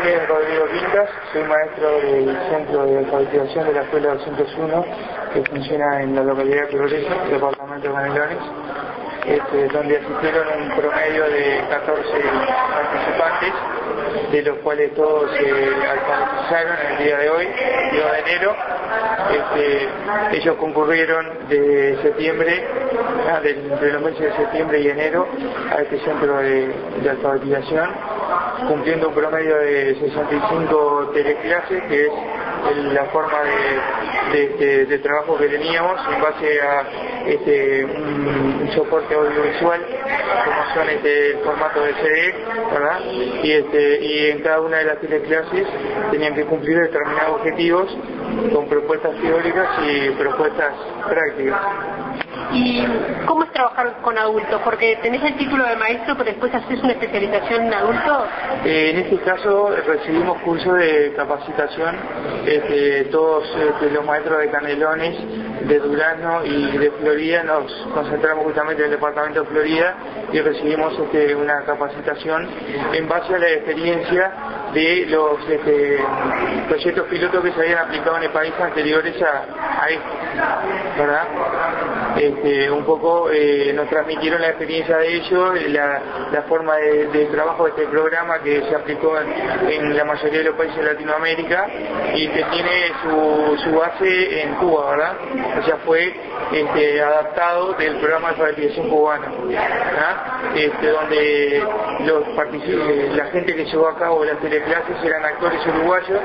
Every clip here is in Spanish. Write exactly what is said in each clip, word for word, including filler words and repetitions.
nombre es Rodrigo Quintas, soy maestro del Centro de Alfabetización de la Escuela doscientos uno, que funciona en la localidad de Progreso, departamento de Canelones, este, donde asistieron un promedio de catorce participantes, de los cuales todos se eh, alfabetizaron en el día de hoy, dos de enero. Este, ellos concurrieron de septiembre, ah, de, entre los meses de septiembre y enero, a este centro de, de alfabetización, cumpliendo un promedio de sesenta y cinco teleclases, que es el, la forma de, de, de, de trabajo que teníamos en base a este, un, un soporte audiovisual, como son este, el formato de C D, ¿verdad? Y, este, y en cada una de las teleclases tenían que cumplir determinados objetivos con propuestas teóricas y propuestas prácticas. ¿Y cómo es trabajar con adultos? Porque tenés el título de maestro, pero después haces una especialización en adultos. Eh, en este caso recibimos cursos de capacitación, este, todos este, los maestros de Canelones, de Durazno y de Florida nos concentramos justamente en el departamento de Florida y recibimos este, una capacitación en base a la experiencia de los este, proyectos pilotos que se habían aplicado en el país anteriores a, a este, ¿verdad? Este, un poco eh, nos transmitieron la experiencia de ellos, la, la forma de, de trabajo de este programa que se aplicó en, en la mayoría de los países de Latinoamérica y que tiene su, su base en Cuba, ¿verdad? O sea, fue este, adaptado del programa de alfabetización cubano, ¿verdad? Este, donde los la gente que llevó a cabo las teleclases eran actores uruguayos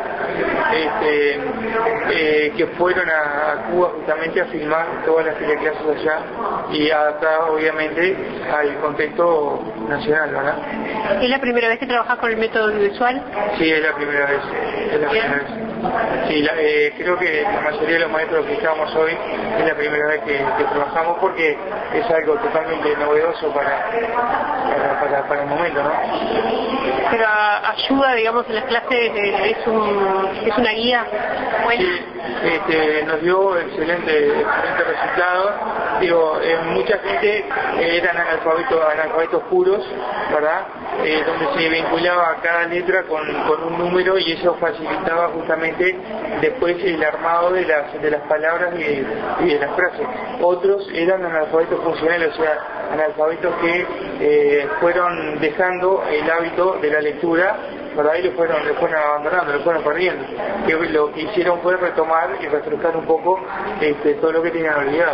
este, eh, que fueron a, a Cuba justamente a filmar todas las teleclases allá y adaptadas obviamente al contexto nacional, ¿verdad? ¿Es la primera vez que trabajas con el método audiovisual? Sí, es la primera vez. Es la primera vez. Sí, la, eh, creo que la mayoría de los maestros que estamos hoy es la primera vez que, que trabajamos porque es algo totalmente novedoso para, para, para, para el momento, ¿no? Pero ayuda, digamos, en las clases, eh, es, un, es una guía buena. Sí, este, nos dio excelente, excelente resultado. Digo, eh, mucha gente eh, eran analfabetos, analfabetos puros, ¿verdad? Eh, donde se vinculaba cada letra con, con un número y eso facilitaba justamente después el armado de las, de las palabras y, y de las frases. Otros eran analfabetos funcionales, o sea, analfabetos que eh, fueron dejando el hábito de la lectura, ¿verdad? Y lo fueron, lo fueron abandonando, lo fueron perdiendo. Que lo que hicieron fue retomar y refrescar un poco este, todo lo que tenían olvidado.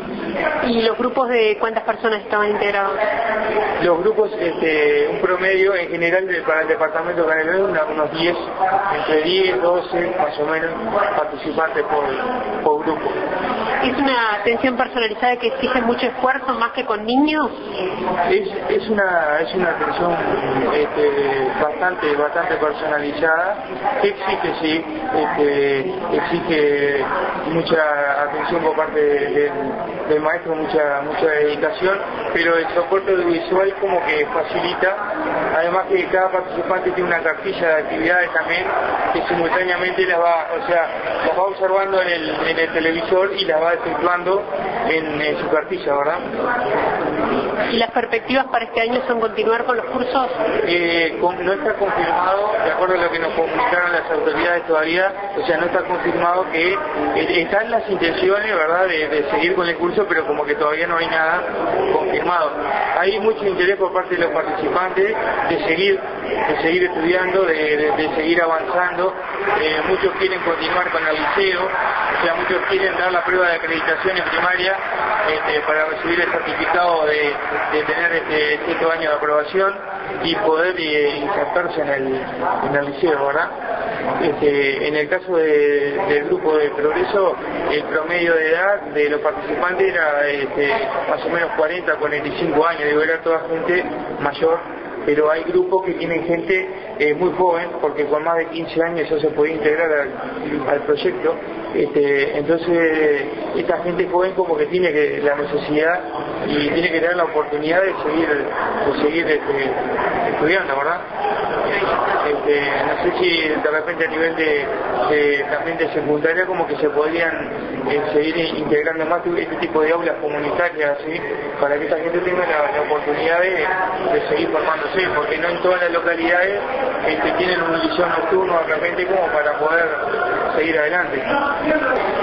¿Y los grupos de cuántas personas estaban integrados? Los grupos, este, un promedio en general de, para el departamento de Canelones, una, unos diez, entre diez, doce más o menos participantes por, por grupo. ¿Es una atención personalizada que exige mucho esfuerzo más que con niños? Es, es una es una atención este, bastante bastante personalizada, que exige sí, este, exige mucha atención por parte de, de, del maestro, mucha mucha dedicación, pero el soporte audiovisual como que facilita, además que cada participante tiene una cartilla de actividades también que simultáneamente las va, o sea, las va observando en el, en el televisor y las va efectuando en, en su cartilla, ¿verdad? ¿Y las perspectivas para este año son continuar con los cursos? Eh, con, no está confirmado, de acuerdo a lo que nos comunicaron las autoridades todavía, o sea, no está confirmado que eh, están las intenciones, ¿verdad?, de, de seguir con el curso, pero como que todavía no hay nada confirmado. Hay mucho interés por parte de los participantes de seguir, de seguir estudiando, de, de, de seguir avanzando. Eh, muchos quieren continuar con el liceo, o sea, muchos quieren dar la prueba de acreditación en primaria este, para recibir el certificado de, de tener este cierto año de aprobación y poder eh, insertarse en el, en el liceo, ¿verdad? Este, en el caso de, del grupo de Progreso, el promedio de edad de los participantes era este, más o menos cuarenta a cuarenta y cinco años, digo, era toda gente mayor, pero hay grupos que tienen gente eh, muy joven, porque con más de quince años ya se puede integrar al, al proyecto. Este, entonces esta gente joven como que tiene que la necesidad y tiene que tener la oportunidad de seguir de seguir este, estudiando, ¿verdad? Este, no sé si de repente a nivel de, de también de secundaria como que se podrían eh, seguir integrando más este tipo de aulas comunitarias, ¿sí? Para que esta gente tenga la, la oportunidad de, de seguir formándose, porque no en todas las localidades este, tienen un liceo nocturno de repente como para poder seguir adelante.